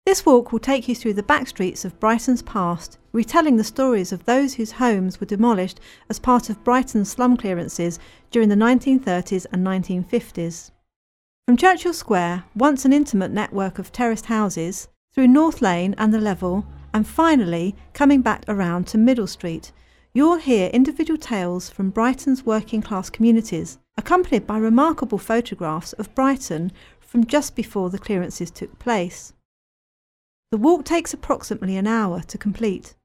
This walk will take you through the back streets of Brighton's past, retelling the stories of those whose homes were demolished as part of Brighton's slum clearances during the 1930s and 1950s. From Churchill Square, once an intimate network of terraced houses, through North Lane and the Level, and finally coming back around to Middle Street, you'll hear individual tales from Brighton's working class communities, accompanied by remarkable photographs of Brighton from just before the clearances took place. The walk takes approximately an hour to complete.